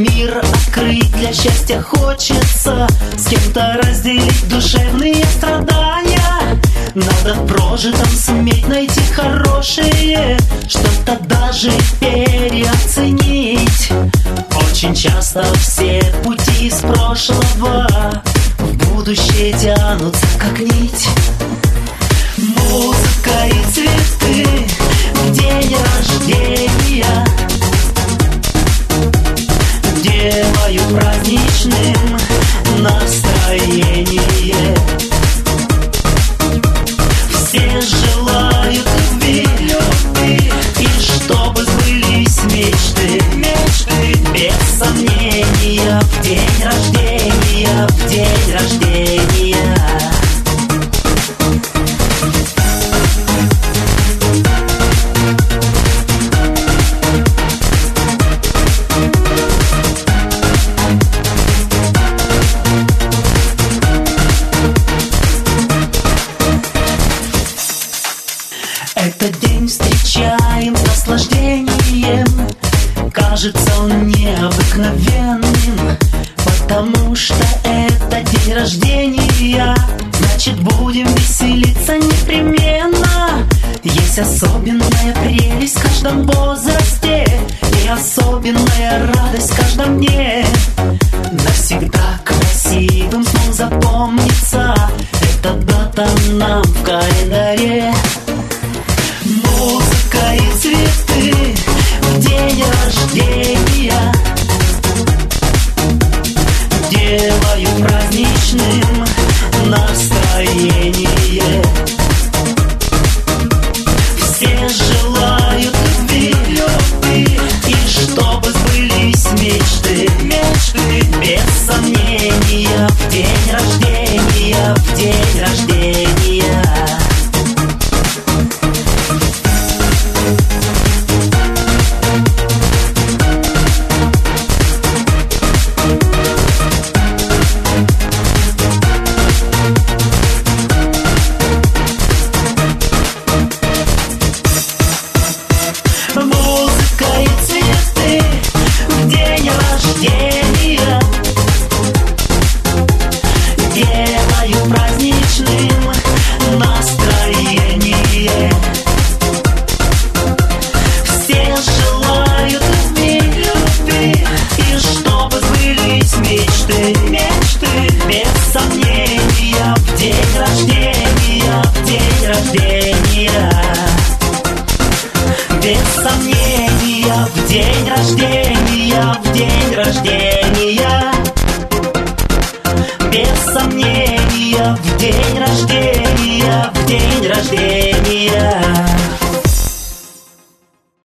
мир открыть для счастья хочется, с кем-то разделить душевные страдания. Надо в прожитом суметь найти хорошее, что-то даже переоценить. Очень часто все пути из прошлого в будущее тянутся как нить. Музыка и цветы в день рождения делаю праздничным настроение. Все желают любви, и чтобы сбылись мечты, без сомнения, в день рождения, в день рождения. Этот день встречаем с наслаждением. Кажется он необыкновенным, потому что это день рождения. Значит, будем веселиться непременно. Есть особенная прелесть в каждом возрасте и особенная радость в каждом дне. Навсегда красивым сном запомнится эта дата нам в календаре. Музыка и цветы в день рождения делаю праздничным настроение. Все желают любви, и чтобы сбылись мечты, без сомнения, в день рождения, в день рождения. Делаю праздничным настроение. Все желают любви, и чтобы сбылись мечты, без сомнения, в день рождения, в день рождения. Без сомнения, в день рождения, в день рождения. Без сомнения, в день рождения, в день рождения.